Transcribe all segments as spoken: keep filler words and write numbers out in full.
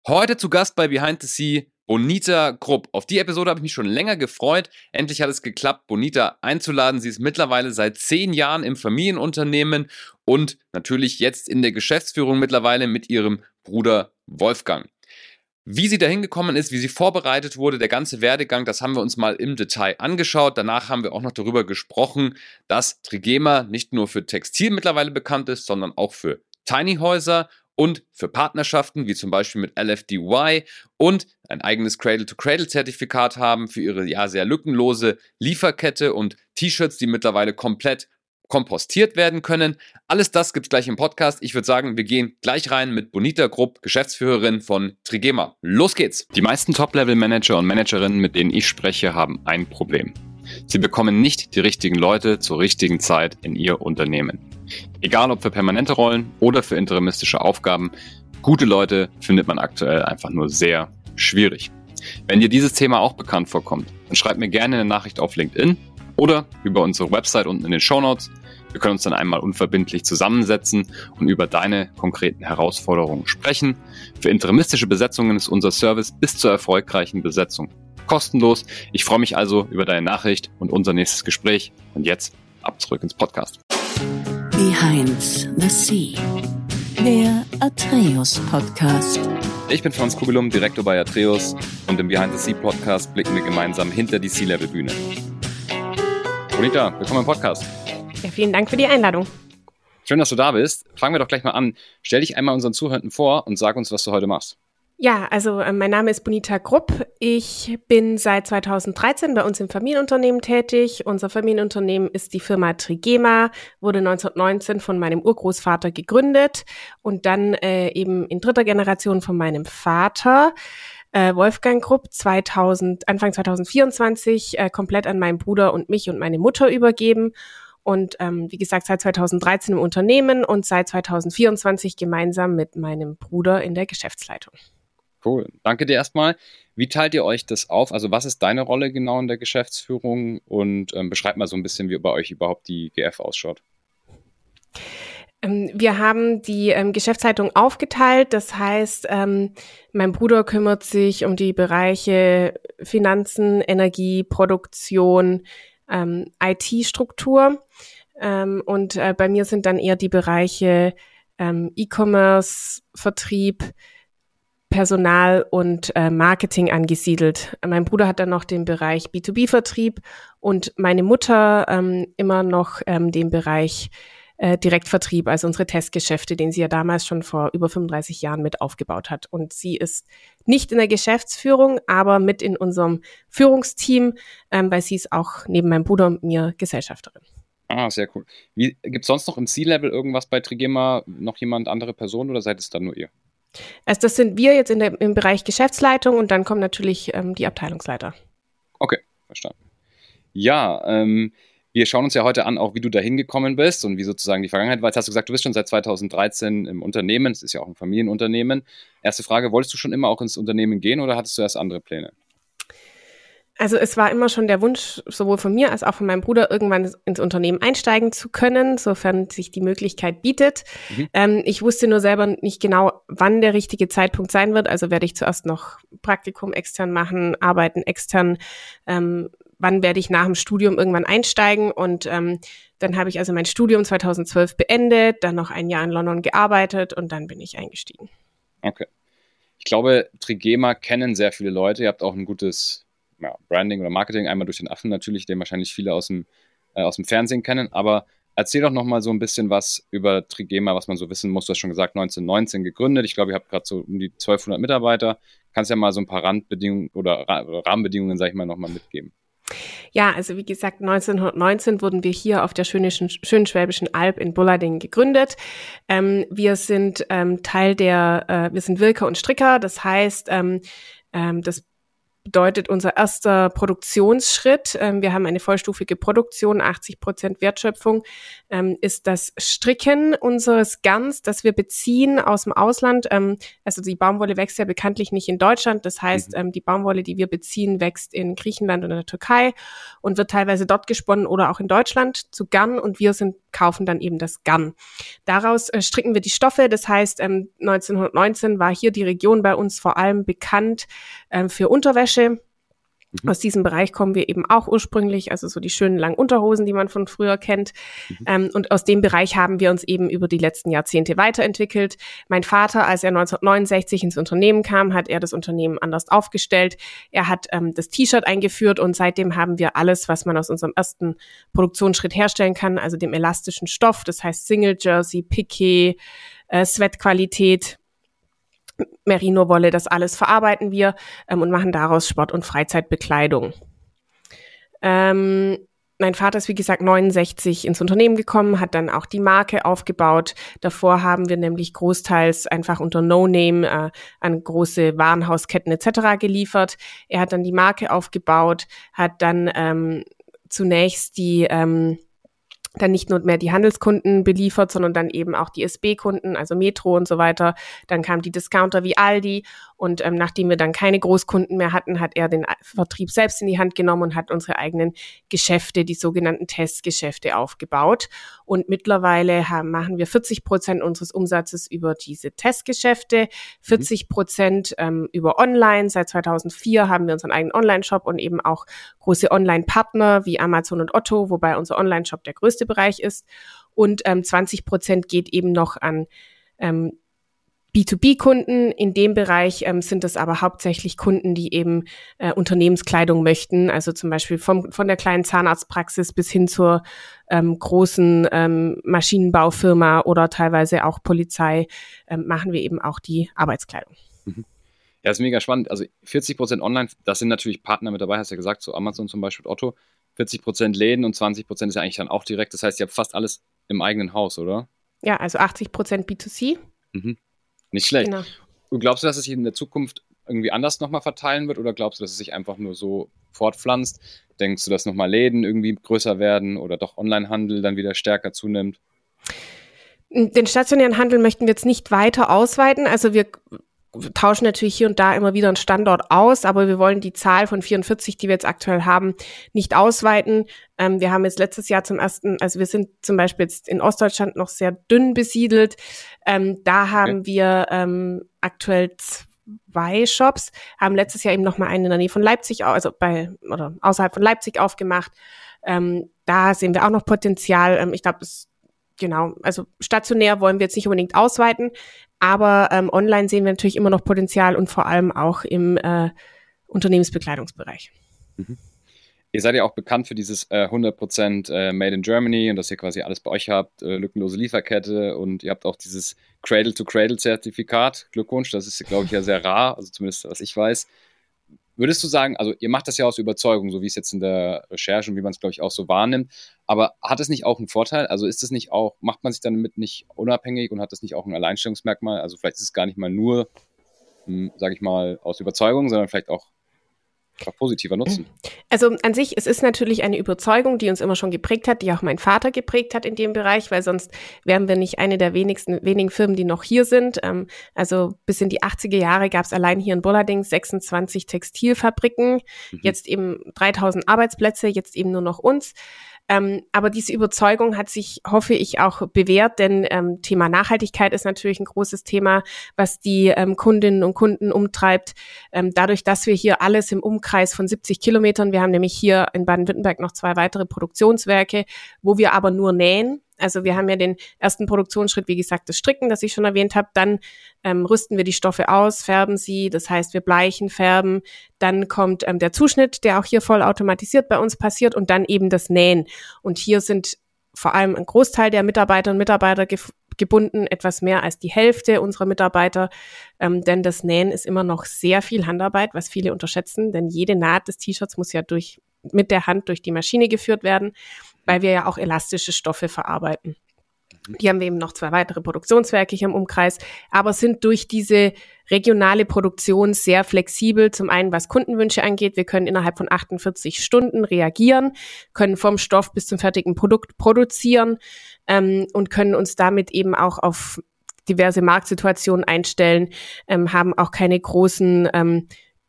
Heute zu Gast bei Behind the Sea Bonita Grupp. Auf die Episode habe ich mich schon länger gefreut. Endlich hat es geklappt, Bonita einzuladen. Sie ist mittlerweile seit zehn Jahren im Familienunternehmen und natürlich jetzt in der Geschäftsführung mittlerweile mit ihrem Bruder Wolfgang. Wie sie dahin gekommen ist, wie sie vorbereitet wurde, der ganze Werdegang, das haben wir uns mal im Detail angeschaut. Danach haben wir auch noch darüber gesprochen, dass Trigema nicht nur für Textil mittlerweile bekannt ist, sondern auch für Tiny Häuser und für Partnerschaften wie zum Beispiel mit L F D Y und ein eigenes Cradle-to-Cradle-Zertifikat haben für ihre ja sehr lückenlose Lieferkette und T-Shirts, die mittlerweile komplett kompostiert werden können. Alles das gibt es gleich im Podcast. Ich würde sagen, wir gehen gleich rein mit Bonita Grupp, Geschäftsführerin von Trigema. Los geht's! Die meisten Top-Level-Manager und Managerinnen, mit denen ich spreche, haben ein Problem. Sie bekommen nicht die richtigen Leute zur richtigen Zeit in ihr Unternehmen. Egal ob für permanente Rollen oder für interimistische Aufgaben, gute Leute findet man aktuell einfach nur sehr schwierig. Wenn dir dieses Thema auch bekannt vorkommt, dann schreib mir gerne eine Nachricht auf LinkedIn oder über unsere Website unten in den Shownotes. Wir können uns dann einmal unverbindlich zusammensetzen und über deine konkreten Herausforderungen sprechen. Für interimistische Besetzungen ist unser Service bis zur erfolgreichen Besetzung kostenlos. Ich freue mich also über deine Nachricht und unser nächstes Gespräch. Und jetzt ab zurück ins Podcast. Behind the Sea, der Atreus Podcast. Ich bin Franz Kugelum, Direktor bei Atreus, und im Behind the Sea Podcast blicken wir gemeinsam hinter die Sea-Level-Bühne. Bonita, willkommen im Podcast. Ja, vielen Dank für die Einladung. Schön, dass du da bist. Fangen wir doch gleich mal an. Stell dich einmal unseren Zuhörenden vor und sag uns, was du heute machst. Ja, also äh, mein Name ist Bonita Grupp. Ich bin seit zweitausenddreizehn bei uns im Familienunternehmen tätig. Unser Familienunternehmen ist die Firma Trigema, wurde neunzehnhundertneunzehn von meinem Urgroßvater gegründet und dann äh, eben in dritter Generation von meinem Vater, äh, Wolfgang Grupp, zweitausend, Anfang zweitausendvierundzwanzig äh, komplett an meinen Bruder und mich und meine Mutter übergeben. Und ähm, wie gesagt, seit zweitausenddreizehn im Unternehmen und seit zweitausendvierundzwanzig gemeinsam mit meinem Bruder in der Geschäftsleitung. Cool. Danke dir erstmal. Wie teilt ihr euch das auf? Also was ist deine Rolle genau in der Geschäftsführung? Und ähm, beschreibt mal so ein bisschen, wie bei euch überhaupt die G F ausschaut. Ähm, wir haben die ähm, Geschäftsleitung aufgeteilt. Das heißt, ähm, mein Bruder kümmert sich um die Bereiche Finanzen, Energie, Produktion, ähm, I T-Struktur. Ähm, und äh, bei mir sind dann eher die Bereiche ähm, E-Commerce, Vertrieb, Personal und äh, Marketing angesiedelt. Mein Bruder hat dann noch den Bereich B zwei B-Vertrieb und meine Mutter ähm, immer noch ähm, den Bereich äh, Direktvertrieb, also unsere Testgeschäfte, den sie ja damals schon vor über fünfunddreißig Jahren mit aufgebaut hat. Und sie ist nicht in der Geschäftsführung, aber mit in unserem Führungsteam, ähm, weil sie ist auch neben meinem Bruder und mir Gesellschafterin. Ah, sehr cool. Gibt es sonst noch im C-Level irgendwas bei Trigema, noch jemand, andere Person, oder seid es dann nur ihr? Also das sind wir jetzt in der, im Bereich Geschäftsleitung und dann kommen natürlich ähm, die Abteilungsleiter. Okay, verstanden. Ja, ähm, wir schauen uns ja heute an, auch wie du da hingekommen bist und wie sozusagen die Vergangenheit war. Jetzt hast du gesagt, du bist schon seit zweitausenddreizehn im Unternehmen. Es ist ja auch ein Familienunternehmen. Erste Frage, wolltest du schon immer auch ins Unternehmen gehen oder hattest du erst andere Pläne? Also es war immer schon der Wunsch, sowohl von mir als auch von meinem Bruder, irgendwann ins Unternehmen einsteigen zu können, sofern sich die Möglichkeit bietet. Mhm. Ähm, ich wusste nur selber nicht genau, wann der richtige Zeitpunkt sein wird. Also werde ich zuerst noch Praktikum extern machen, arbeiten extern. Ähm, wann werde ich nach dem Studium irgendwann einsteigen? Und ähm, dann habe ich also mein Studium zweitausendzwölf beendet, dann noch ein Jahr in London gearbeitet und dann bin ich eingestiegen. Okay. Ich glaube, Trigema kennen sehr viele Leute. Ihr habt auch ein gutes ja, Branding oder Marketing, einmal durch den Affen natürlich, den wahrscheinlich viele aus dem, äh, aus dem Fernsehen kennen, aber erzähl doch nochmal so ein bisschen was über Trigema, was man so wissen muss. Du hast schon gesagt, neunzehnhundertneunzehn gegründet. Ich glaube, ihr habt gerade so um die zwölfhundert Mitarbeiter. Kannst ja mal so ein paar Randbedingungen oder Ra- Rahmenbedingungen, sag ich mal, nochmal mitgeben. Ja, also wie gesagt, neunzehnhundertneunzehn wurden wir hier auf der schönen, schönen Schwäbischen Alb in Bullading gegründet. Ähm, wir sind ähm, Teil der, äh, wir sind Wirker und Stricker, das heißt, ähm, ähm, das bedeutet unser erster Produktionsschritt, ähm, wir haben eine vollstufige Produktion, achtzig Prozent Wertschöpfung, ähm, ist das Stricken unseres Garns, das wir beziehen aus dem Ausland. Ähm, also die Baumwolle wächst ja bekanntlich nicht in Deutschland, das heißt, ähm, die Baumwolle, die wir beziehen, wächst in Griechenland und in der Türkei und wird teilweise dort gesponnen oder auch in Deutschland zu Garn, und wir sind kaufen dann eben das Garn. Daraus äh, stricken wir die Stoffe, das heißt, ähm, neunzehnhundertneunzehn war hier die Region bei uns vor allem bekannt ähm, für Unterwäsche. Mhm. Aus diesem Bereich kommen wir eben auch ursprünglich, also so die schönen langen Unterhosen, die man von früher kennt. Mhm. Ähm, und aus dem Bereich haben wir uns eben über die letzten Jahrzehnte weiterentwickelt. Mein Vater, als er neunzehnhundertneunundsechzig ins Unternehmen kam, hat er das Unternehmen anders aufgestellt. Er hat ähm, das T-Shirt eingeführt und seitdem haben wir alles, was man aus unserem ersten Produktionsschritt herstellen kann, also dem elastischen Stoff, das heißt Single Jersey, Piqué, äh, Sweatqualität, Merino-Wolle, das alles verarbeiten wir ähm, und machen daraus Sport- und Freizeitbekleidung. Ähm, mein Vater ist, wie gesagt, neunundsechzig ins Unternehmen gekommen, hat dann auch die Marke aufgebaut. Davor haben wir nämlich großteils einfach unter No-Name äh, an große Warenhausketten et cetera geliefert. Er hat dann die Marke aufgebaut, hat dann ähm, zunächst die ähm, dann nicht nur mehr die Handelskunden beliefert, sondern dann eben auch die S B-Kunden, also Metro und so weiter. Dann kamen die Discounter wie Aldi und ähm, nachdem wir dann keine Großkunden mehr hatten, hat er den Vertrieb selbst in die Hand genommen und hat unsere eigenen Geschäfte, die sogenannten Testgeschäfte aufgebaut. Und mittlerweile haben, machen wir vierzig Prozent unseres Umsatzes über diese Testgeschäfte, vierzig Prozent ähm, über Online. Seit zweitausendvier haben wir unseren eigenen Online-Shop und eben auch große Online-Partner wie Amazon und Otto, wobei unser Online-Shop der größte Bereich ist. Und ähm, zwanzig Prozent geht eben noch an ähm, B zwei B-Kunden. In dem Bereich ähm, sind es aber hauptsächlich Kunden, die eben äh, Unternehmenskleidung möchten. Also zum Beispiel vom, von der kleinen Zahnarztpraxis bis hin zur ähm, großen ähm, Maschinenbaufirma oder teilweise auch Polizei ähm, machen wir eben auch die Arbeitskleidung. Mhm. Ja, ist mega spannend. Also vierzig Prozent online, das sind natürlich Partner mit dabei, hast du ja gesagt, so Amazon zum Beispiel, Otto. vierzig Prozent Läden und zwanzig Prozent ist ja eigentlich dann auch direkt. Das heißt, ihr habt fast alles im eigenen Haus, oder? Ja, also achtzig Prozent B zwei C. Mhm. Nicht schlecht. Genau. Und glaubst du, dass es sich in der Zukunft irgendwie anders nochmal verteilen wird oder glaubst du, dass es sich einfach nur so fortpflanzt? Denkst du, dass nochmal Läden irgendwie größer werden oder doch Onlinehandel dann wieder stärker zunimmt? Den stationären Handel möchten wir jetzt nicht weiter ausweiten. Also wir tauschen natürlich hier und da immer wieder einen Standort aus, aber wir wollen die Zahl von vierundvierzig, die wir jetzt aktuell haben, nicht ausweiten. Ähm, wir haben jetzt letztes Jahr zum ersten, also wir sind zum Beispiel jetzt in Ostdeutschland noch sehr dünn besiedelt. Ähm, da haben okay. wir ähm, aktuell zwei Shops, haben letztes Jahr eben noch mal einen in der Nähe von Leipzig, also bei oder außerhalb von Leipzig aufgemacht. Ähm, da sehen wir auch noch Potenzial. Ähm, ich glaube, es Genau, also stationär wollen wir jetzt nicht unbedingt ausweiten, aber ähm, online sehen wir natürlich immer noch Potenzial und vor allem auch im äh, Unternehmensbekleidungsbereich. Mhm. Ihr seid ja auch bekannt für dieses äh, hundert Prozent äh, Made in Germany und dass ihr quasi alles bei euch habt, äh, lückenlose Lieferkette und ihr habt auch dieses Cradle-to-Cradle-Zertifikat. Glückwunsch, das ist, glaube ich, ja sehr rar, also zumindest was ich weiß. Würdest du sagen, also ihr macht das ja aus Überzeugung, so wie es jetzt in der Recherche und wie man es, glaube ich, auch so wahrnimmt, aber hat es nicht auch einen Vorteil? Also ist es nicht auch, macht man sich damit nicht unabhängig und hat das nicht auch ein Alleinstellungsmerkmal? Also vielleicht ist es gar nicht mal nur, sage ich mal, aus Überzeugung, sondern vielleicht auch positiver Nutzen. Also an sich, es ist natürlich eine Überzeugung, die uns immer schon geprägt hat, die auch mein Vater geprägt hat in dem Bereich, weil sonst wären wir nicht eine der wenigsten wenigen Firmen, die noch hier sind. Ähm, also bis in die achtziger Jahre gab es allein hier in Bollarding sechsundzwanzig Textilfabriken, mhm. jetzt eben dreitausend Arbeitsplätze, jetzt eben nur noch uns. Ähm, aber diese Überzeugung hat sich, hoffe ich, auch bewährt, denn ähm, Thema Nachhaltigkeit ist natürlich ein großes Thema, was die ähm, Kundinnen und Kunden umtreibt. Ähm, dadurch, dass wir hier alles im Umkreis von siebzig Kilometern, wir haben nämlich hier in Baden-Württemberg noch zwei weitere Produktionswerke, wo wir aber nur nähen. Also wir haben ja den ersten Produktionsschritt, wie gesagt, das Stricken, das ich schon erwähnt habe. Dann ähm, rüsten wir die Stoffe aus, färben sie, das heißt, wir bleichen, färben. Dann kommt ähm, der Zuschnitt, der auch hier voll automatisiert bei uns passiert und dann eben das Nähen. Und hier sind vor allem ein Großteil der Mitarbeiterinnen und Mitarbeiter gef- gebunden, etwas mehr als die Hälfte unserer Mitarbeiter, ähm, denn das Nähen ist immer noch sehr viel Handarbeit, was viele unterschätzen, denn jede Naht des T-Shirts muss ja durch mit der Hand durch die Maschine geführt werden, weil wir ja auch elastische Stoffe verarbeiten. Die haben wir eben noch zwei weitere Produktionswerke hier im Umkreis, aber sind durch diese regionale Produktion sehr flexibel. Zum einen, was Kundenwünsche angeht. Wir können innerhalb von achtundvierzig Stunden reagieren, können vom Stoff bis zum fertigen Produkt produzieren ähm, und können uns damit eben auch auf diverse Marktsituationen einstellen, ähm, haben auch keine großen ähm,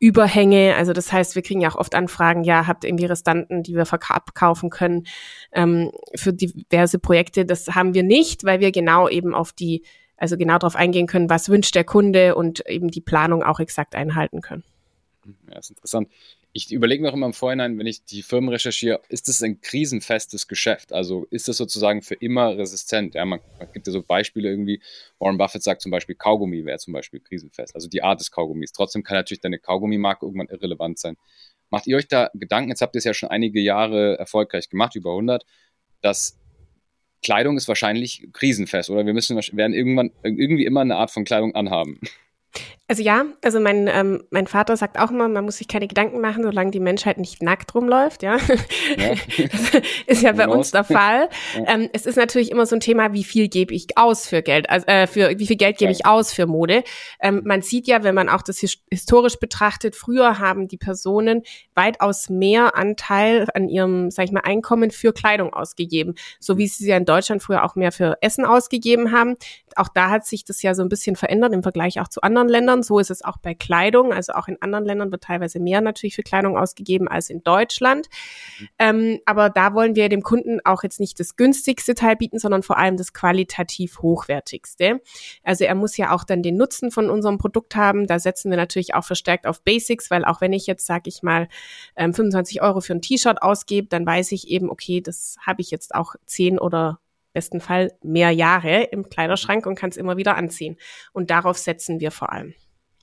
Überhänge. Also das heißt, wir kriegen ja auch oft Anfragen, ja, habt ihr irgendwie Restanten, die wir abkaufen können ähm, für diverse Projekte. Das haben wir nicht, weil wir genau eben auf die, also genau darauf eingehen können, was wünscht der Kunde und eben die Planung auch exakt einhalten können. Ja, ist interessant. Ich überlege mir auch immer im Vorhinein, wenn ich die Firmen recherchiere, ist das ein krisenfestes Geschäft? Also ist das sozusagen für immer resistent? Ja, man, man gibt ja so Beispiele irgendwie. Warren Buffett sagt zum Beispiel, Kaugummi wäre zum Beispiel krisenfest. Also die Art des Kaugummis. Trotzdem kann natürlich deine Kaugummimarke irgendwann irrelevant sein. Macht ihr euch da Gedanken, jetzt habt ihr es ja schon einige Jahre erfolgreich gemacht, über hundert, dass Kleidung ist wahrscheinlich krisenfest oder wir müssen werden irgendwann irgendwie immer eine Art von Kleidung anhaben? Also ja, also mein ähm, mein Vater sagt auch immer, man muss sich keine Gedanken machen, solange die Menschheit nicht nackt rumläuft, ja. ja. Das ist ja bei uns der Fall. Ja. Ähm, es ist natürlich immer so ein Thema, wie viel gebe ich aus für Geld, also äh, für wie viel Geld gebe ja. ich aus für Mode. Ähm, man sieht ja, wenn man auch das his- historisch betrachtet, früher haben die Personen weitaus mehr Anteil an ihrem, sag ich mal, Einkommen für Kleidung ausgegeben, so wie sie ja in Deutschland früher auch mehr für Essen ausgegeben haben. Auch da hat sich das ja so ein bisschen verändert im Vergleich auch zu anderen Ländern. So ist es auch bei Kleidung. Also auch in anderen Ländern wird teilweise mehr natürlich für Kleidung ausgegeben als in Deutschland. Mhm. Ähm, aber da wollen wir dem Kunden auch jetzt nicht das günstigste Teil bieten, sondern vor allem das qualitativ hochwertigste. Also er muss ja auch dann den Nutzen von unserem Produkt haben. Da setzen wir natürlich auch verstärkt auf Basics, weil auch wenn ich jetzt, sag ich mal, ähm, fünfundzwanzig Euro für ein T-Shirt ausgebe, dann weiß ich eben, okay, das habe ich jetzt auch zehn oder besten Fall mehr Jahre im Kleiderschrank und kann es immer wieder anziehen. Und darauf setzen wir vor allem.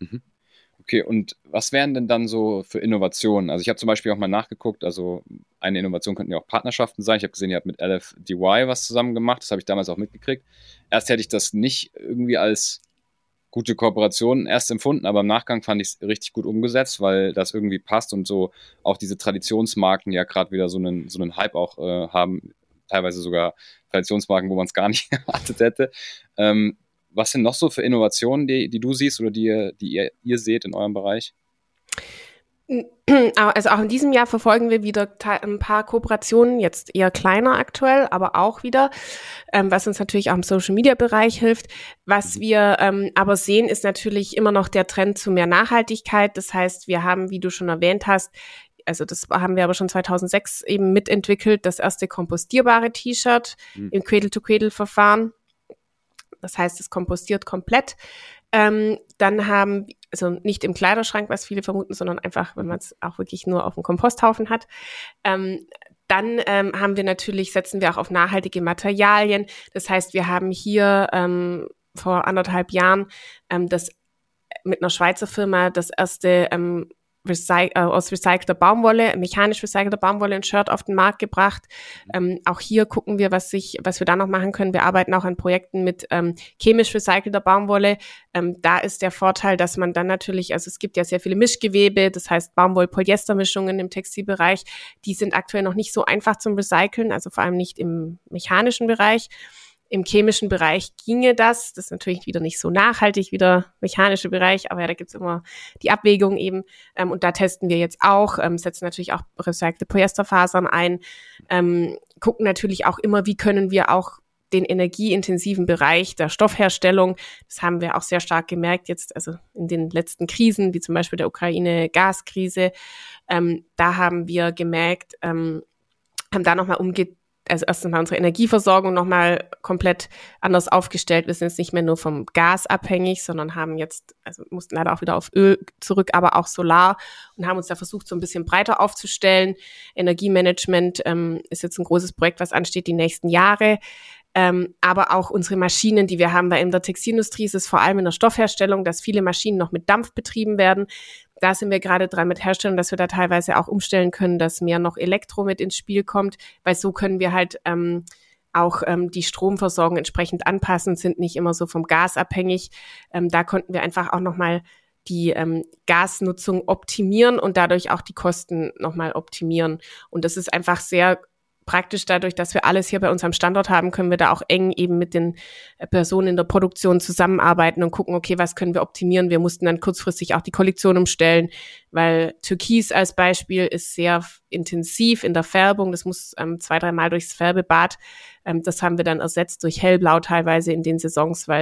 Okay, und was wären denn dann so für Innovationen? Also ich habe zum Beispiel auch mal nachgeguckt, also eine Innovation könnten ja auch Partnerschaften sein. Ich habe gesehen, ihr habt mit L F D Y was zusammen gemacht, das habe ich damals auch mitgekriegt. Erst hätte ich das nicht irgendwie als gute Kooperation erst empfunden, aber im Nachgang fand ich es richtig gut umgesetzt, weil das irgendwie passt und so auch diese Traditionsmarken ja gerade wieder so einen, so einen Hype auch äh, haben, teilweise sogar Traditionsmarken, wo man es gar nicht erwartet hätte. Ähm, was sind noch so für Innovationen, die, die du siehst oder die, die ihr, ihr seht in eurem Bereich? Also auch in diesem Jahr verfolgen wir wieder ein paar Kooperationen, jetzt eher kleiner aktuell, aber auch wieder, ähm, was uns natürlich auch im Social-Media-Bereich hilft. Was wir ähm, aber sehen, ist natürlich immer noch der Trend zu mehr Nachhaltigkeit. Das heißt, wir haben, wie du schon erwähnt hast, also das haben wir aber schon zweitausendsechs eben mitentwickelt, das erste kompostierbare T-Shirt mhm. im Cradle-to-Cradle-Verfahren. Das heißt, es kompostiert komplett. Ähm, dann haben, also nicht im Kleiderschrank, was viele vermuten, sondern einfach, wenn man es auch wirklich nur auf dem Komposthaufen hat. Ähm, dann ähm, haben wir natürlich, setzen wir auch auf nachhaltige Materialien. Das heißt, wir haben hier ähm, vor anderthalb Jahren ähm, das mit einer Schweizer Firma das erste ähm, Recy- äh, aus recycelter Baumwolle, mechanisch recycelter Baumwolle ein Shirt auf den Markt gebracht. Ähm, auch hier gucken wir, was sich, was wir da noch machen können. Wir arbeiten auch an Projekten mit ähm, chemisch recycelter Baumwolle. Ähm, da ist der Vorteil, dass man dann natürlich, also es gibt ja sehr viele Mischgewebe, das heißt Baumwoll-Polyester-Mischungen im Textilbereich, die sind aktuell noch nicht so einfach zum Recyceln, also vor allem nicht im mechanischen Bereich. Im chemischen Bereich ginge das. Das ist natürlich wieder nicht so nachhaltig wie der mechanische Bereich, aber ja, da gibt's immer die Abwägung eben. Ähm, und da testen wir jetzt auch, ähm, setzen natürlich auch recycelte Polyesterfasern ein, ähm, gucken natürlich auch immer, wie können wir auch den energieintensiven Bereich der Stoffherstellung, das haben wir auch sehr stark gemerkt jetzt, also in den letzten Krisen, wie zum Beispiel der Ukraine-Gaskrise, ähm, da haben wir gemerkt, ähm, haben da nochmal umge also erstens mal unsere Energieversorgung nochmal komplett anders aufgestellt. Wir sind jetzt nicht mehr nur vom Gas abhängig, sondern haben jetzt, also mussten leider auch wieder auf Öl zurück, aber auch Solar und haben uns da versucht, so ein bisschen breiter aufzustellen. Energiemanagement ähm, ist jetzt ein großes Projekt, was ansteht die nächsten Jahre. Ähm, aber auch unsere Maschinen, die wir haben, weil in der Textilindustrie ist es vor allem in der Stoffherstellung, dass viele Maschinen noch mit Dampf betrieben werden. Da sind wir gerade dran mit Herstellung, dass wir da teilweise auch umstellen können, dass mehr noch Elektro mit ins Spiel kommt, weil so können wir halt ähm, auch ähm, die Stromversorgung entsprechend anpassen, sind nicht immer so vom Gas abhängig. Ähm, da konnten wir einfach auch nochmal die ähm, Gasnutzung optimieren und dadurch auch die Kosten nochmal optimieren. Und das ist einfach sehr praktisch dadurch, dass wir alles hier bei uns am Standort haben, können wir da auch eng eben mit den Personen in der Produktion zusammenarbeiten und gucken, okay, was können wir optimieren? Wir mussten dann kurzfristig auch die Kollektion umstellen, weil Türkis als Beispiel ist sehr intensiv in der Färbung. Das muss ähm, zwei, dreimal durchs Färbebad. Ähm, das haben wir dann ersetzt durch Hellblau teilweise in den Saisons, weil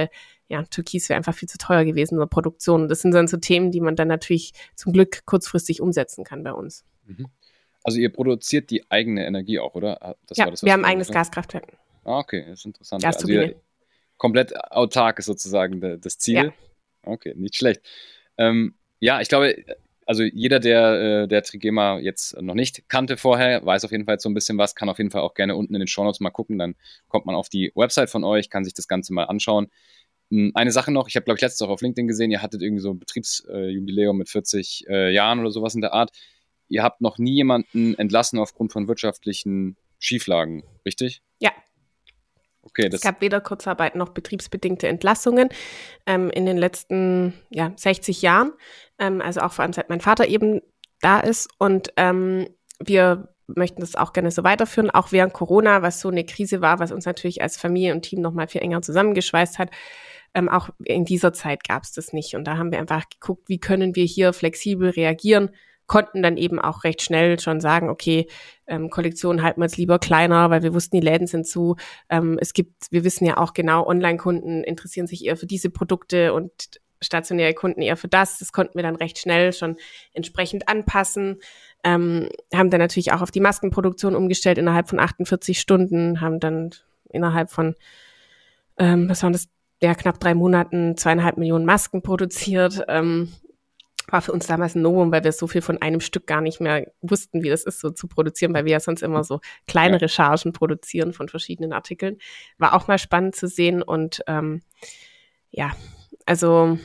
ja, Türkis wäre einfach viel zu teuer gewesen in der Produktion. Das sind dann so Themen, die man dann natürlich zum Glück kurzfristig umsetzen kann bei uns. Also ihr produziert die eigene Energie auch, oder? Das ja, war das, wir haben ein eigenes Gaskraftwerk. Ah, okay, das ist interessant. Gasturbine. Also ihr, komplett autark ist sozusagen de, das Ziel. Ja. Okay, nicht schlecht. Ähm, ja, ich glaube, also jeder, der, der Trigema jetzt noch nicht kannte vorher, weiß auf jeden Fall so ein bisschen was, kann auf jeden Fall auch gerne unten in den Shownotes mal gucken, dann kommt man auf die Website von euch, kann sich das Ganze mal anschauen. Eine Sache noch, ich habe, glaube ich, letztens auch auf LinkedIn gesehen, ihr hattet irgendwie so ein Betriebsjubiläum mit vierzig äh, Jahren oder sowas in der Art. Ihr habt noch nie jemanden entlassen aufgrund von wirtschaftlichen Schieflagen, richtig? Ja. Okay, das es gab weder Kurzarbeit noch betriebsbedingte Entlassungen ähm, in den letzten ja, sechzig Jahren, ähm, also auch vor allem seit mein Vater eben da ist. Und ähm, wir möchten das auch gerne so weiterführen, auch während Corona, was so eine Krise war, was uns natürlich als Familie und Team noch mal viel enger zusammengeschweißt hat. Ähm, auch in dieser Zeit gab es das nicht. Und da haben wir einfach geguckt, wie können wir hier flexibel reagieren, konnten dann eben auch recht schnell schon sagen, okay, ähm, Kollektionen halten wir jetzt lieber kleiner, weil wir wussten, die Läden sind zu. Ähm, es gibt, wir wissen ja auch genau, Online-Kunden interessieren sich eher für diese Produkte und stationäre Kunden eher für das. Das konnten wir dann recht schnell schon entsprechend anpassen. Ähm, haben dann natürlich auch auf die Maskenproduktion umgestellt innerhalb von achtundvierzig Stunden, haben dann innerhalb von, ähm, was waren das, ja, knapp drei Monaten zweieinhalb Millionen Masken produziert. Ähm, war für uns damals ein Novum, weil wir so viel von einem Stück gar nicht mehr wussten, wie das ist, so zu produzieren, weil wir ja sonst immer so kleinere ja. Chargen produzieren von verschiedenen Artikeln. War auch mal spannend zu sehen und ähm, ja, also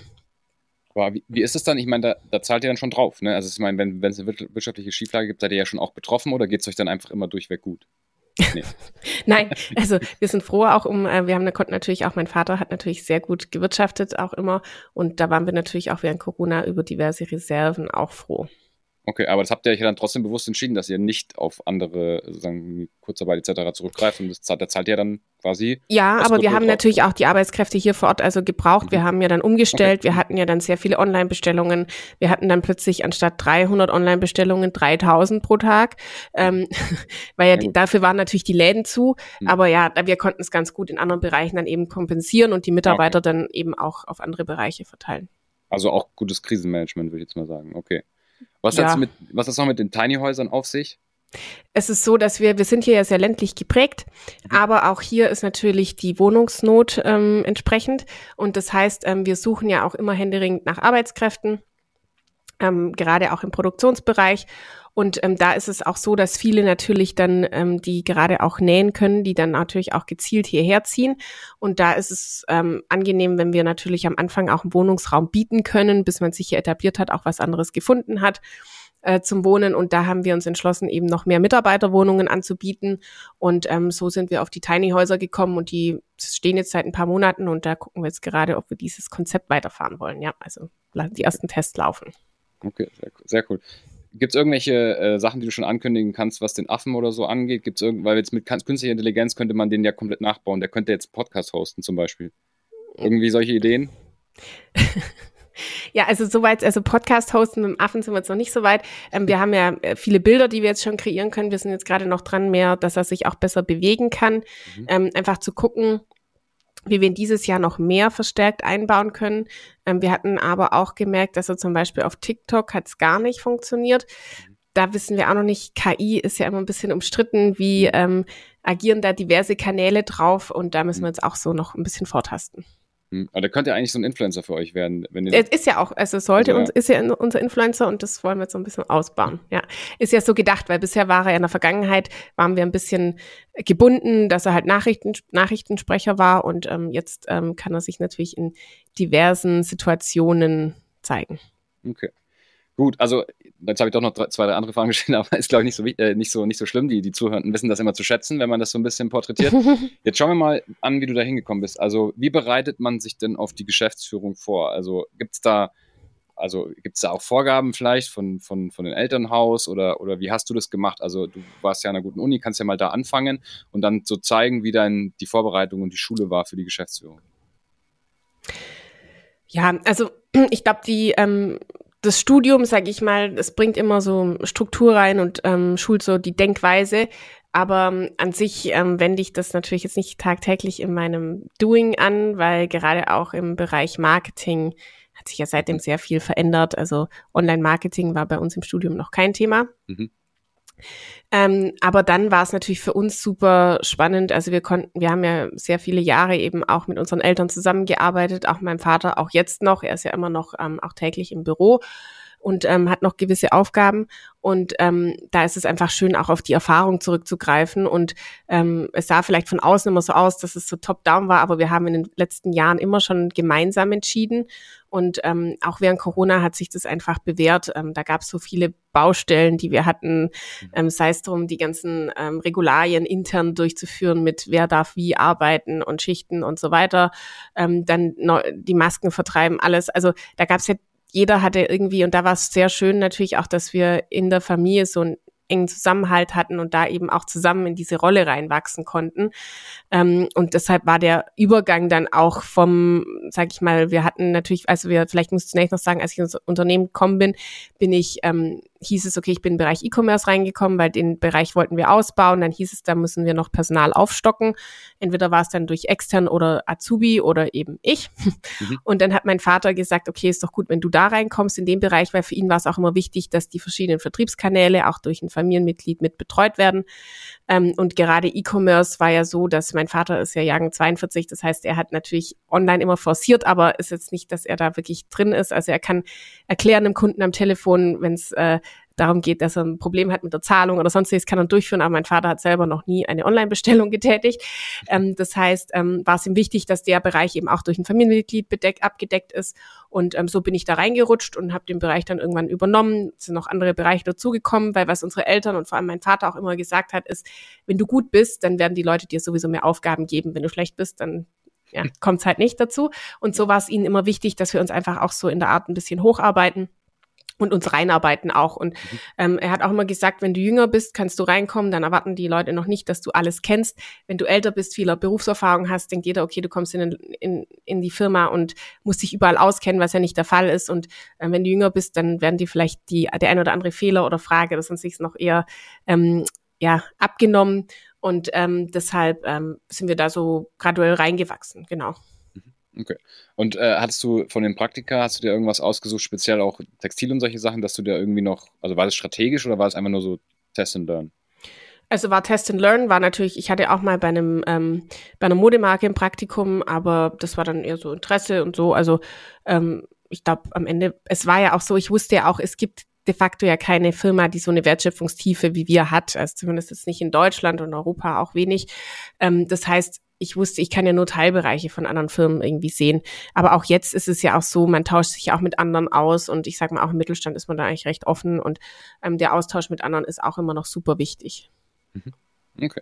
Wow, wie, wie ist es dann? Ich meine, da, da zahlt ihr dann schon drauf, ne? Also ich meine, wenn wenn es eine wirtschaftliche Schieflage gibt, seid ihr ja schon auch betroffen oder geht es euch dann einfach immer durchweg gut? Nee. Nein, also wir sind froh auch um, äh, wir haben, konnten natürlich auch, mein Vater hat natürlich sehr gut gewirtschaftet auch immer und da waren wir natürlich auch während Corona über diverse Reserven auch froh. Okay, aber das habt ihr euch ja dann trotzdem bewusst entschieden, dass ihr nicht auf andere, sozusagen Kurzarbeit et cetera zurückgreift und das zahlt, da zahlt ihr dann quasi. Ja, aber wir haben drauf. natürlich auch die Arbeitskräfte hier vor Ort also gebraucht. Mhm. Wir haben ja dann umgestellt, okay. Wir hatten ja dann sehr viele Online-Bestellungen. Wir hatten dann plötzlich anstatt dreihundert Online-Bestellungen dreitausend pro Tag, ähm, weil ja, die, dafür waren natürlich die Läden zu. Mhm. Aber ja, wir konnten es ganz gut in anderen Bereichen dann eben kompensieren und die Mitarbeiter okay. dann eben auch auf andere Bereiche verteilen. Also auch gutes Krisenmanagement, würde ich jetzt mal sagen. Okay. Was ja. hat mit, was ist noch mit den Tiny Häusern auf sich? Es ist so, dass wir, wir sind hier ja sehr ländlich geprägt, mhm. aber auch hier ist natürlich die Wohnungsnot ähm, entsprechend und das heißt, ähm, wir suchen ja auch immer händeringend nach Arbeitskräften, ähm, gerade auch im Produktionsbereich. Und ähm, da ist es auch so, dass viele natürlich dann, ähm, die gerade auch nähen können, die dann natürlich auch gezielt hierher ziehen. Und da ist es ähm, angenehm, wenn wir natürlich am Anfang auch einen Wohnungsraum bieten können, bis man sich hier etabliert hat, auch was anderes gefunden hat äh, zum Wohnen. Und da haben wir uns entschlossen, eben noch mehr Mitarbeiterwohnungen anzubieten. Und ähm, so sind wir auf die Tiny Häuser gekommen und die stehen jetzt seit ein paar Monaten. Und da gucken wir jetzt gerade, ob wir dieses Konzept weiterfahren wollen. Ja, also die ersten Tests laufen. Okay, sehr cool. Sehr cool. Gibt es irgendwelche äh, Sachen, die du schon ankündigen kannst, was den Affen oder so angeht? Gibt's irgend, weil jetzt mit künstlicher Intelligenz könnte man den ja komplett nachbauen. Der könnte jetzt Podcast hosten zum Beispiel. Irgendwie solche Ideen? Ja, also soweit, also Podcast hosten mit dem Affen sind wir jetzt noch nicht so weit. Ähm, wir haben ja viele Bilder, die wir jetzt schon kreieren können. Wir sind jetzt gerade noch dran mehr, dass er sich auch besser bewegen kann. Mhm. Ähm, einfach zu gucken, wie wir ihn dieses Jahr noch mehr verstärkt einbauen können. Ähm, wir hatten aber auch gemerkt, dass er zum Beispiel auf TikTok hat es gar nicht funktioniert. Da wissen wir auch noch nicht, K I ist ja immer ein bisschen umstritten, wie ähm, agieren da diverse Kanäle drauf und da müssen wir jetzt auch so noch ein bisschen vortasten. Aber der könnte ja eigentlich so ein Influencer für euch werden. Wenn ihr es ist ja auch, also sollte also, uns, ist ja unser Influencer und das wollen wir jetzt so ein bisschen ausbauen. Ja, ist ja so gedacht, weil bisher war er ja in der Vergangenheit, waren wir ein bisschen gebunden, dass er halt Nachrichten, Nachrichtensprecher war und ähm, jetzt ähm, kann er sich natürlich in diversen Situationen zeigen. Okay. Gut, also jetzt habe ich doch noch drei, zwei, drei andere Fragen gestellt, aber ist, glaube ich, nicht so, äh, nicht so, nicht so schlimm. Die, die Zuhörenden wissen das immer zu schätzen, wenn man das so ein bisschen porträtiert. Jetzt schauen wir mal an, wie du da hingekommen bist. Also wie bereitet man sich denn auf die Geschäftsführung vor? Also gibt's da, also gibt's da auch Vorgaben vielleicht von, von, von dem Elternhaus oder, oder wie hast du das gemacht? Also du warst ja an einer guten Uni, kannst ja mal da anfangen und dann so zeigen, wie dann die Vorbereitung und die Schule war für die Geschäftsführung. Ja, also ich glaube, die ähm das Studium, sage ich mal, es bringt immer so Struktur rein und ähm, schult so die Denkweise. Aber ähm, an sich ähm, wende ich das natürlich jetzt nicht tagtäglich in meinem Doing an, weil gerade auch im Bereich Marketing hat sich ja seitdem sehr viel verändert. Also Online-Marketing war bei uns im Studium noch kein Thema. Mhm. Ähm, aber dann war es natürlich für uns super spannend. Also wir konnten, wir haben ja sehr viele Jahre eben auch mit unseren Eltern zusammengearbeitet, auch mein Vater, auch jetzt noch. Er ist ja immer noch ähm, auch täglich im Büro und ähm, hat noch gewisse Aufgaben. Und ähm, da ist es einfach schön, auch auf die Erfahrung zurückzugreifen. Und ähm, es sah vielleicht von außen immer so aus, dass es so top-down war, aber wir haben in den letzten Jahren immer schon gemeinsam entschieden. Und ähm, auch während Corona hat sich das einfach bewährt. Ähm, da gab es so viele Baustellen, die wir hatten, ähm, sei es darum, die ganzen ähm, Regularien intern durchzuführen mit wer darf wie arbeiten und Schichten und so weiter. Ähm, dann neu, die Masken vertreiben, alles. Also da gab es ja, jeder hatte irgendwie, und da war es sehr schön natürlich auch, dass wir in der Familie so einen engen Zusammenhalt hatten und da eben auch zusammen in diese Rolle reinwachsen konnten. Ähm, und deshalb war der Übergang dann auch vom, sag ich mal, wir hatten natürlich, also wir, vielleicht muss ich zunächst noch sagen, als ich ins Unternehmen gekommen bin, bin ich, ähm, hieß es, okay, ich bin in den Bereich E-Commerce reingekommen, weil den Bereich wollten wir ausbauen. Dann hieß es, da müssen wir noch Personal aufstocken. Entweder war es dann durch extern oder Azubi oder eben ich. Mhm. Und dann hat mein Vater gesagt, okay, ist doch gut, wenn du da reinkommst in den Bereich, weil für ihn war es auch immer wichtig, dass die verschiedenen Vertriebskanäle auch durch ein Familienmitglied mit betreut werden. Ähm, und gerade E-Commerce war ja so, dass mein Vater ist ja Jahrgang zweiundvierzig, das heißt, er hat natürlich online immer forciert, aber ist jetzt nicht, dass er da wirklich drin ist. Also er kann erklären dem Kunden am Telefon, wenn es äh, darum geht, dass er ein Problem hat mit der Zahlung oder sonstiges, kann er durchführen, aber mein Vater hat selber noch nie eine Online-Bestellung getätigt. Ähm, das heißt, ähm, war es ihm wichtig, dass der Bereich eben auch durch ein Familienmitglied bedeckt, abgedeckt ist und ähm, so bin ich da reingerutscht und habe den Bereich dann irgendwann übernommen. Es sind noch andere Bereiche dazugekommen, weil was unsere Eltern und vor allem mein Vater auch immer gesagt hat, ist, wenn du gut bist, dann werden die Leute dir sowieso mehr Aufgaben geben. Wenn du schlecht bist, dann ja, kommt es halt nicht dazu. Und so war es ihnen immer wichtig, dass wir uns einfach auch so in der Art ein bisschen hocharbeiten und uns reinarbeiten auch. Und mhm. ähm, er hat auch immer gesagt, wenn du jünger bist, kannst du reinkommen, dann erwarten die Leute noch nicht, dass du alles kennst. Wenn du älter bist, viel Berufserfahrung hast, denkt jeder, okay, du kommst in, in, in die Firma und musst dich überall auskennen, was ja nicht der Fall ist. Und äh, wenn du jünger bist, dann werden dir vielleicht die der ein oder andere Fehler oder Frage oder sonst noch eher ähm, ja abgenommen. Und ähm, deshalb ähm, sind wir da so graduell reingewachsen, genau. Okay. Und äh, hattest du von den Praktika, hast du dir irgendwas ausgesucht, speziell auch Textil und solche Sachen, dass du dir irgendwie noch, also war das strategisch oder war es einfach nur so Test and Learn? Also war Test and Learn, war natürlich, ich hatte auch mal bei einem ähm, bei einer Modemarke ein Praktikum, aber das war dann eher so Interesse und so. Also ähm, ich glaube am Ende, es war ja auch so, ich wusste ja auch, es gibt de facto ja keine Firma, die so eine Wertschöpfungstiefe wie wir hat, also zumindest jetzt nicht in Deutschland und Europa auch wenig. Ähm, das heißt, ich wusste, ich kann ja nur Teilbereiche von anderen Firmen irgendwie sehen. Aber auch jetzt ist es ja auch so, man tauscht sich auch mit anderen aus und ich sag mal, auch im Mittelstand ist man da eigentlich recht offen und ähm, der Austausch mit anderen ist auch immer noch super wichtig. Okay.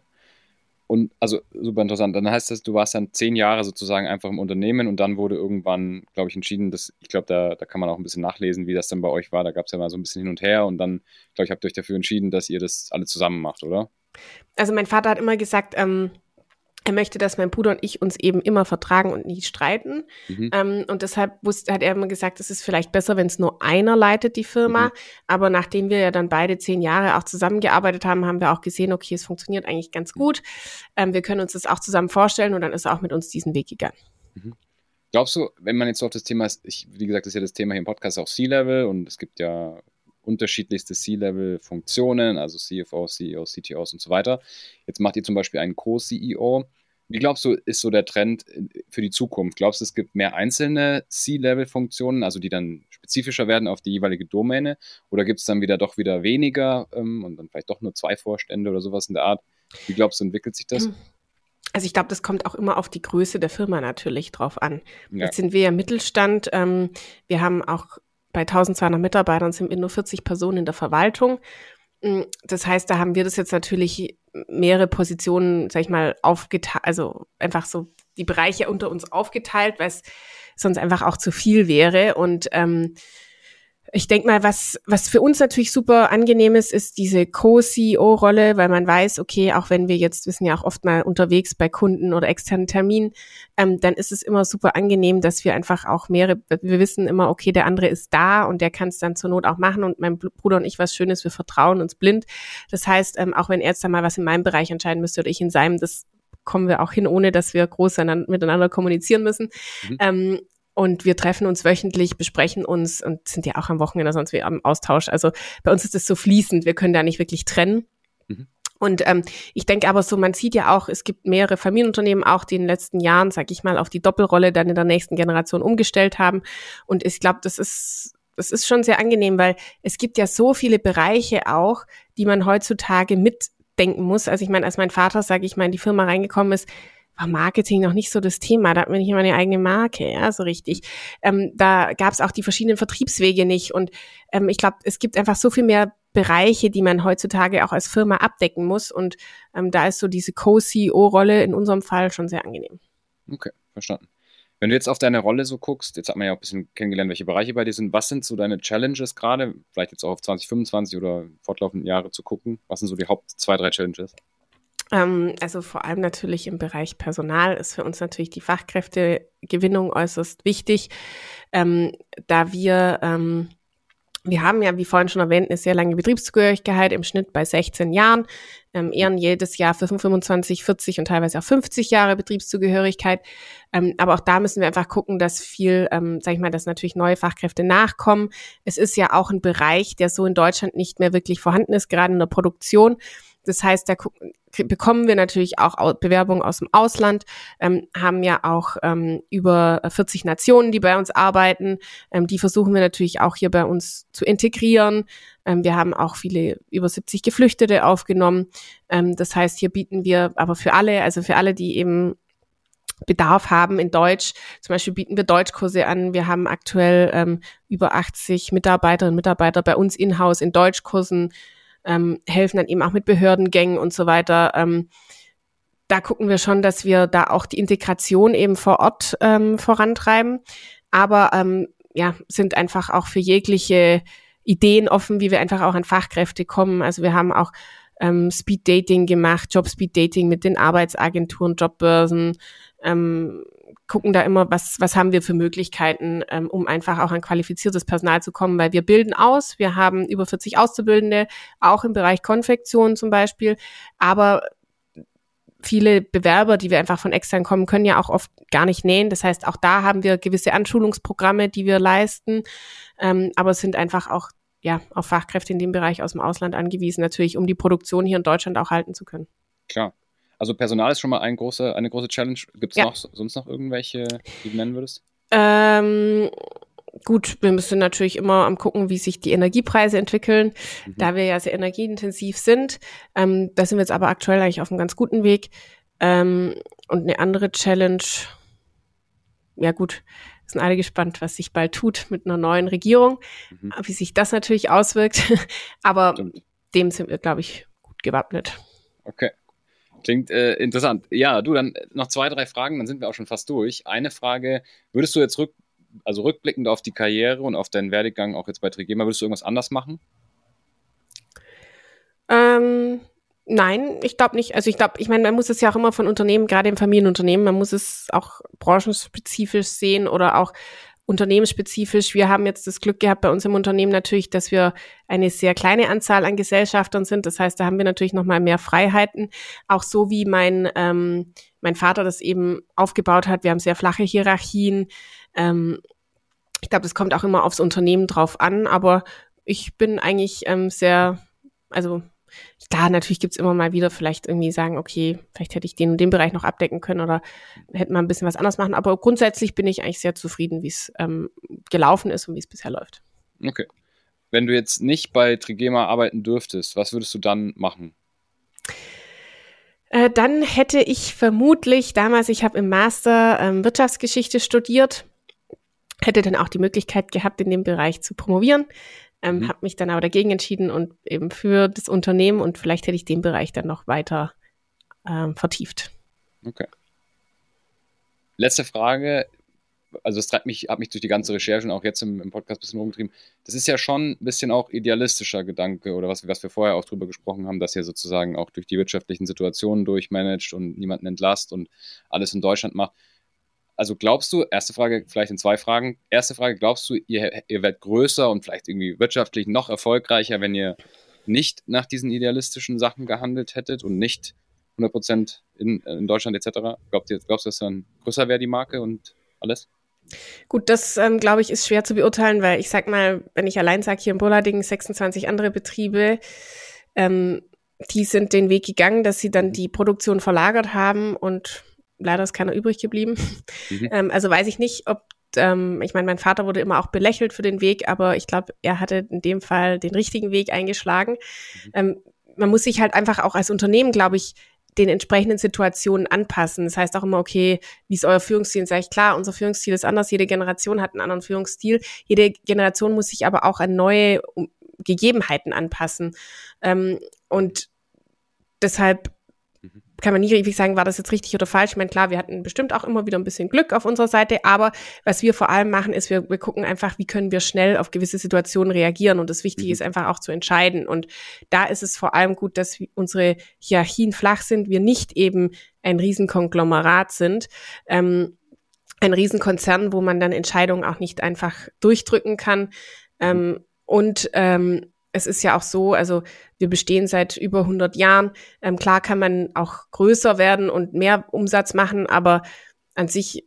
Und also super interessant. Dann heißt das, du warst dann zehn Jahre sozusagen einfach im Unternehmen und dann wurde irgendwann, glaube ich, entschieden, dass, ich glaube, da, da kann man auch ein bisschen nachlesen, wie das dann bei euch war. Da gab es ja mal so ein bisschen hin und her und dann, glaube ich, habt ihr euch dafür entschieden, dass ihr das alle zusammen macht, oder? Also mein Vater hat immer gesagt, ähm, er möchte, dass mein Bruder und ich uns eben immer vertragen und nie streiten. Mhm. Ähm, und deshalb wusste, hat er immer gesagt, es ist vielleicht besser, wenn es nur einer leitet, die Firma. Mhm. Aber nachdem wir ja dann beide zehn Jahre auch zusammengearbeitet haben, haben wir auch gesehen, okay, es funktioniert eigentlich ganz gut. Ähm, wir können uns das auch zusammen vorstellen und dann ist er auch mit uns diesen Weg gegangen. Mhm. Glaubst du, wenn man jetzt so auf das Thema ist, ich, wie gesagt, das ist ja das Thema hier im Podcast auch C-Level und es gibt ja unterschiedlichste C-Level-Funktionen, also C F O, C E O, C T Os und so weiter. Jetzt macht ihr zum Beispiel einen Co-C E O. Wie glaubst du, ist so der Trend für die Zukunft? Glaubst du, es gibt mehr einzelne C-Level-Funktionen, also die dann spezifischer werden auf die jeweilige Domäne? Oder gibt es dann wieder doch wieder weniger ähm, und dann vielleicht doch nur zwei Vorstände oder sowas in der Art? Wie glaubst du, entwickelt sich das? Also ich glaube, das kommt auch immer auf die Größe der Firma natürlich drauf an. Ja. Jetzt sind wir ja Mittelstand. Ähm, wir haben auch bei eintausendzweihundert Mitarbeitern sind wir nur vierzig Personen in der Verwaltung. Das heißt, da haben wir das jetzt natürlich mehrere Positionen, sag ich mal, aufgeteilt, also einfach so die Bereiche unter uns aufgeteilt, weil es sonst einfach auch zu viel wäre. Und ähm, Ich denke mal, was was für uns natürlich super angenehm ist, ist diese Co-C E O-Rolle, weil man weiß, okay, auch wenn wir jetzt, wir sind ja auch oft mal unterwegs bei Kunden oder externen Terminen, ähm, dann ist es immer super angenehm, dass wir einfach auch mehrere, wir wissen immer, okay, der andere ist da und der kann es dann zur Not auch machen und mein Bruder und ich, was Schönes, wir vertrauen uns blind. Das heißt, ähm, auch wenn er jetzt dann mal was in meinem Bereich entscheiden müsste oder ich in seinem, das kommen wir auch hin, ohne dass wir groß miteinander kommunizieren müssen. Mhm. Ähm, Und wir treffen uns wöchentlich, besprechen uns und sind ja auch am Wochenende sonst wie am Austausch. Also bei uns ist es so fließend, wir können da nicht wirklich trennen. Mhm. Und ähm, ich denke aber so, man sieht ja auch, es gibt mehrere Familienunternehmen auch, die in den letzten Jahren, sag ich mal, auf die Doppelrolle dann in der nächsten Generation umgestellt haben. Und ich glaube, das ist das ist schon sehr angenehm, weil es gibt ja so viele Bereiche auch, die man heutzutage mitdenken muss. Also ich meine, als mein Vater, sage ich mal, in die Firma reingekommen ist, war Marketing noch nicht so das Thema. Da hatten wir nicht immer eine eigene Marke, ja, so richtig. Ähm, da gab es auch die verschiedenen Vertriebswege nicht. Und ähm, ich glaube, es gibt einfach so viel mehr Bereiche, die man heutzutage auch als Firma abdecken muss. Und ähm, da ist so diese Co-C E O-Rolle in unserem Fall schon sehr angenehm. Okay, verstanden. Wenn du jetzt auf deine Rolle so guckst, jetzt hat man ja auch ein bisschen kennengelernt, welche Bereiche bei dir sind. Was sind so deine Challenges gerade? Vielleicht jetzt auch auf zwanzig fünfundzwanzig oder fortlaufenden Jahre zu gucken. Was sind so die Haupt zwei, drei Challenges? Also vor allem natürlich im Bereich Personal ist für uns natürlich die Fachkräftegewinnung äußerst wichtig, ähm, da wir, ähm, wir haben ja, wie vorhin schon erwähnt, eine sehr lange Betriebszugehörigkeit, im Schnitt bei sechzehn Jahren, ähm, ehren jedes Jahr für fünfundzwanzig, vierzig und teilweise auch fünfzig Jahre Betriebszugehörigkeit. Ähm, aber auch da müssen wir einfach gucken, dass viel, ähm, sag ich mal, dass natürlich neue Fachkräfte nachkommen. Es ist ja auch ein Bereich, der so in Deutschland nicht mehr wirklich vorhanden ist, gerade in der Produktion. Das heißt, da gucken, bekommen wir natürlich auch Bewerbungen aus dem Ausland, ähm, haben ja auch ähm, über vierzig Nationen, die bei uns arbeiten. Ähm, die versuchen wir natürlich auch hier bei uns zu integrieren. Ähm, wir haben auch viele, über siebzig Geflüchtete aufgenommen. Ähm, das heißt, hier bieten wir aber für alle, also für alle, die eben Bedarf haben in Deutsch. Zum Beispiel bieten wir Deutschkurse an. Wir haben aktuell ähm, über achtzig Mitarbeiterinnen und Mitarbeiter bei uns in-house in Deutschkursen, ähm, helfen dann eben auch mit Behördengängen und so weiter. Ähm, da gucken wir schon, dass wir da auch die Integration eben vor Ort ähm, vorantreiben. Aber ähm, ja, sind einfach auch für jegliche Ideen offen, wie wir einfach auch an Fachkräfte kommen. Also wir haben auch ähm, Speed Dating gemacht, Job Speed Dating mit den Arbeitsagenturen, Jobbörsen, ähm, gucken da immer, was was haben wir für Möglichkeiten, ähm, um einfach auch an qualifiziertes Personal zu kommen, weil wir bilden aus, wir haben über vierzig Auszubildende, auch im Bereich Konfektion zum Beispiel, aber viele Bewerber, die wir einfach von extern kommen, können ja auch oft gar nicht nähen. Das heißt, auch da haben wir gewisse Anschulungsprogramme, die wir leisten, ähm, aber es sind einfach auch ja auf Fachkräfte in dem Bereich aus dem Ausland angewiesen, natürlich, um die Produktion hier in Deutschland auch halten zu können. Klar. Also Personal ist schon mal ein große, eine große Challenge. Gibt es ja. noch sonst noch irgendwelche, die du nennen würdest? Ähm, gut, wir müssen natürlich immer am gucken, wie sich die Energiepreise entwickeln, mhm. da wir ja sehr energieintensiv sind. Ähm, da sind wir jetzt aber aktuell eigentlich auf einem ganz guten Weg. Ähm, und eine andere Challenge, ja gut, sind alle gespannt, was sich bald tut mit einer neuen Regierung, mhm. wie sich das natürlich auswirkt. Aber Stimmt. dem sind wir, glaube ich, gut gewappnet. Okay. Klingt äh, interessant. Ja, du, dann noch zwei, drei Fragen, dann sind wir auch schon fast durch. Eine Frage, würdest du jetzt rück, also rückblickend auf die Karriere und auf deinen Werdegang, auch jetzt bei Trigema, würdest du irgendwas anders machen? Ähm, nein, ich glaube nicht. Also ich glaube, ich meine, man muss es ja auch immer von Unternehmen, gerade im Familienunternehmen, man muss es auch branchenspezifisch sehen oder auch unternehmensspezifisch. Wir haben jetzt das Glück gehabt bei uns im Unternehmen natürlich, dass wir eine sehr kleine Anzahl an Gesellschaftern sind. Das heißt, da haben wir natürlich noch mal mehr Freiheiten. Auch so wie mein ähm, mein Vater das eben aufgebaut hat. Wir haben sehr flache Hierarchien. Ähm, ich glaube, das kommt auch immer aufs Unternehmen drauf an. Aber ich bin eigentlich ähm, sehr, also klar, natürlich gibt's immer mal wieder vielleicht irgendwie sagen, okay, vielleicht hätte ich den und den Bereich noch abdecken können oder hätte man ein bisschen was anderes machen. Aber grundsätzlich bin ich eigentlich sehr zufrieden, wie es ähm, gelaufen ist und wie es bisher läuft. Okay. Wenn du jetzt nicht bei Trigema arbeiten dürftest, was würdest du dann machen? Äh, dann hätte ich vermutlich damals, ich habe im Master ähm, Wirtschaftsgeschichte studiert, hätte dann auch die Möglichkeit gehabt, in dem Bereich zu promovieren. Ähm, mhm. Habe mich dann aber dagegen entschieden und eben für das Unternehmen und vielleicht hätte ich den Bereich dann noch weiter ähm, vertieft. Okay. Letzte Frage. also das treibt mich, hat mich durch die ganze Recherche und auch jetzt im, im Podcast ein bisschen rumgetrieben, das ist ja schon ein bisschen auch idealistischer Gedanke oder was, was wir vorher auch drüber gesprochen haben, dass ihr sozusagen auch durch die wirtschaftlichen Situationen durchmanagt und niemanden entlasst und alles in Deutschland macht. Also glaubst du, erste Frage, vielleicht in zwei Fragen, erste Frage, glaubst du, ihr, ihr werdet größer und vielleicht irgendwie wirtschaftlich noch erfolgreicher, wenn ihr nicht nach diesen idealistischen Sachen gehandelt hättet und nicht hundert Prozent in, in Deutschland et cetera? Glaubt ihr, glaubst du, dass dann größer wäre die Marke und alles? Gut, das ähm, glaube ich ist schwer zu beurteilen, weil ich sag mal, wenn ich allein sage, hier in Bollarding sechsundzwanzig andere Betriebe, ähm, die sind den Weg gegangen, dass sie dann die Produktion verlagert haben und leider ist keiner übrig geblieben. Mhm. ähm, also weiß ich nicht, ob, ähm, ich meine, mein Vater wurde immer auch belächelt für den Weg, aber ich glaube, er hatte in dem Fall den richtigen Weg eingeschlagen. Mhm. Ähm, man muss sich halt einfach auch als Unternehmen, glaube ich, den entsprechenden Situationen anpassen. Das heißt auch immer, okay, wie ist euer Führungsstil? Sage ich, klar, unser Führungsstil ist anders. Jede Generation hat einen anderen Führungsstil. Jede Generation muss sich aber auch an neue Gegebenheiten anpassen. Ähm, und deshalb kann man nie richtig sagen, war das jetzt richtig oder falsch. Ich meine, klar, wir hatten bestimmt auch immer wieder ein bisschen Glück auf unserer Seite, aber was wir vor allem machen, ist, wir, wir gucken einfach, wie können wir schnell auf gewisse Situationen reagieren und das Wichtige mhm. ist einfach auch zu entscheiden und da ist es vor allem gut, dass unsere Hierarchien flach sind, wir nicht eben ein Riesenkonglomerat sind, ähm, ein Riesenkonzern, wo man dann Entscheidungen auch nicht einfach durchdrücken kann ähm, und ähm, es ist ja auch so, also wir bestehen seit über hundert Jahren. Ähm, klar kann man auch größer werden und mehr Umsatz machen, aber an sich,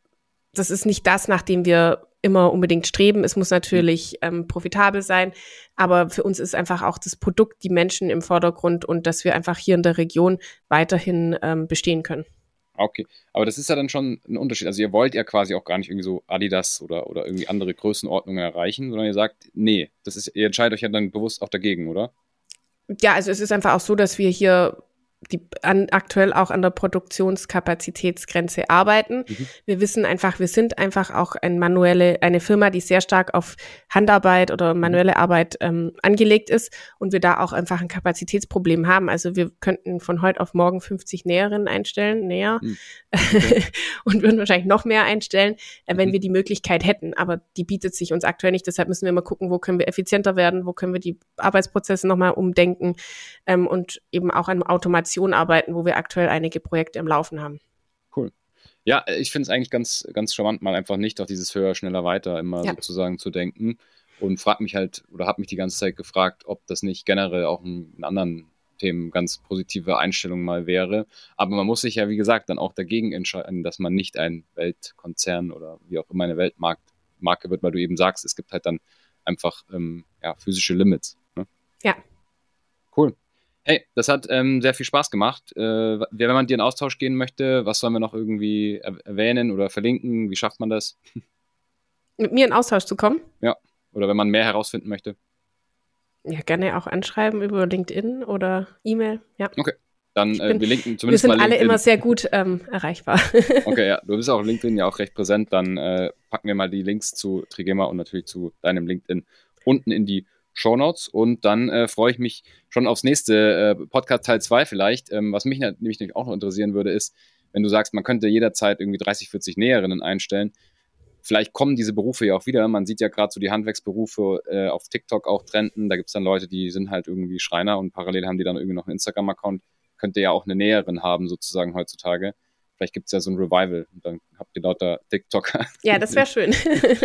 das ist nicht das, nach dem wir immer unbedingt streben. Es muss natürlich ähm, profitabel sein, aber für uns ist einfach auch das Produkt, die Menschen im Vordergrund und dass wir einfach hier in der Region weiterhin ähm, bestehen können. Okay, aber das ist ja dann schon ein Unterschied. Also ihr wollt ja quasi auch gar nicht irgendwie so Adidas oder, oder irgendwie andere Größenordnungen erreichen, sondern ihr sagt, nee, das ist, ihr entscheidet euch ja dann bewusst auch dagegen, oder? Ja, also es ist einfach auch so, dass wir hier die an, aktuell auch an der Produktionskapazitätsgrenze arbeiten. Mhm. Wir wissen einfach, wir sind einfach auch ein manuelle, eine Firma, die sehr stark auf Handarbeit oder manuelle Arbeit ähm, angelegt ist und wir da auch einfach ein Kapazitätsproblem haben. Also wir könnten von heute auf morgen fünfzig Näherinnen einstellen, Näher, mhm. okay. und würden wahrscheinlich noch mehr einstellen, äh, wenn mhm. wir die Möglichkeit hätten. Aber die bietet sich uns aktuell nicht. Deshalb müssen wir mal gucken, wo können wir effizienter werden, wo können wir die Arbeitsprozesse nochmal umdenken ähm, und eben auch an Automation arbeiten, wo wir aktuell einige Projekte im Laufen haben. Cool. Ja, ich finde es eigentlich ganz, ganz charmant, mal einfach nicht auf dieses höher, schneller, weiter immer ja. sozusagen zu denken und frag mich halt oder habe mich die ganze Zeit gefragt, ob das nicht generell auch in, in anderen Themen ganz positive Einstellung mal wäre. Aber man muss sich ja, wie gesagt, dann auch dagegen entscheiden, dass man nicht ein Weltkonzern oder wie auch immer eine Weltmarke wird, weil du eben sagst, es gibt halt dann einfach ähm, ja, physische Limits. Ne? Ja. Cool. Hey, das hat ähm, sehr viel Spaß gemacht. Äh, wenn man dir in Austausch gehen möchte, was sollen wir noch irgendwie erwähnen oder verlinken? Wie schafft man das? Mit mir in Austausch zu kommen? Ja, oder wenn man mehr herausfinden möchte. Ja, gerne auch anschreiben über LinkedIn oder E-Mail. Ja. Okay, dann äh, bin, wir linken zumindest mal LinkedIn. Wir sind alle immer sehr gut ähm, erreichbar. Okay, ja, du bist auch auf LinkedIn ja auch recht präsent. Dann äh, packen wir mal die Links zu Trigema und natürlich zu deinem LinkedIn unten in die Shownotes und dann äh, freue ich mich schon aufs nächste äh, Podcast Teil zwei vielleicht. Ähm, was mich nämlich auch noch interessieren würde, ist, wenn du sagst, man könnte jederzeit irgendwie dreißig, vierzig Näherinnen einstellen, vielleicht kommen diese Berufe ja auch wieder. Man sieht ja gerade so die Handwerksberufe äh, auf TikTok auch trenden. Da gibt es dann Leute, die sind halt irgendwie Schreiner und parallel haben die dann irgendwie noch einen Instagram-Account. Könnte ja auch eine Näherin haben sozusagen heutzutage. Vielleicht gibt es ja so ein Revival und dann habt ihr lauter TikToker. Ja, das wäre schön.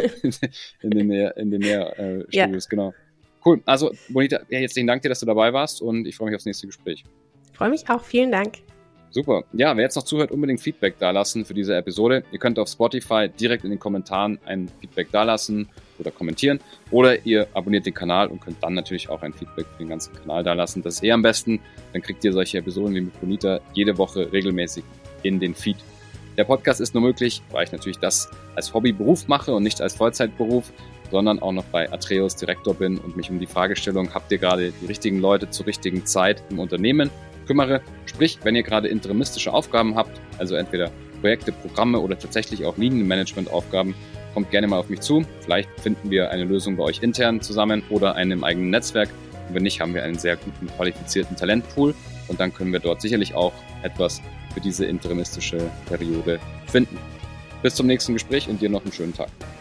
in den Näher, in den Näher-Studios, äh, ja. genau. Cool, also Bonita, ja, herzlichen Dank dir, dass du dabei warst und ich freue mich aufs nächste Gespräch. Ich freue mich auch, vielen Dank. Super, ja, wer jetzt noch zuhört, unbedingt Feedback dalassen für diese Episode. Ihr könnt auf Spotify direkt in den Kommentaren ein Feedback dalassen oder kommentieren oder ihr abonniert den Kanal und könnt dann natürlich auch ein Feedback für den ganzen Kanal dalassen. Das ist eh am besten, dann kriegt ihr solche Episoden wie mit Bonita jede Woche regelmäßig in den Feed. Der Podcast ist nur möglich, weil ich natürlich das als Hobbyberuf mache und nicht als Vollzeitberuf, sondern auch noch bei Atreus Direktor bin und mich um die Fragestellung, habt ihr gerade die richtigen Leute zur richtigen Zeit im Unternehmen kümmere. Sprich, wenn ihr gerade interimistische Aufgaben habt, also entweder Projekte, Programme oder tatsächlich auch Linienmanagement-Aufgaben, kommt gerne mal auf mich zu. Vielleicht finden wir eine Lösung bei euch intern zusammen oder einen im eigenen Netzwerk. Und wenn nicht, haben wir einen sehr guten, qualifizierten Talentpool und dann können wir dort sicherlich auch etwas für diese interimistische Periode finden. Bis zum nächsten Gespräch und dir noch einen schönen Tag.